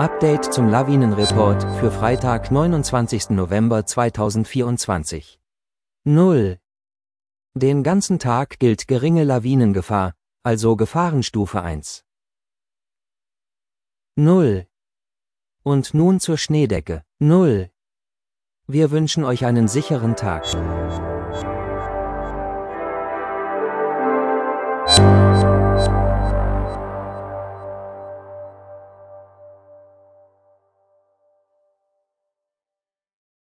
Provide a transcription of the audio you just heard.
Update zum Lawinenreport für Freitag, 29. November 2024. 0. Den ganzen Tag gilt geringe Lawinengefahr, also Gefahrenstufe 1. 0. Und nun zur Schneedecke. 0. Wir wünschen euch einen sicheren Tag.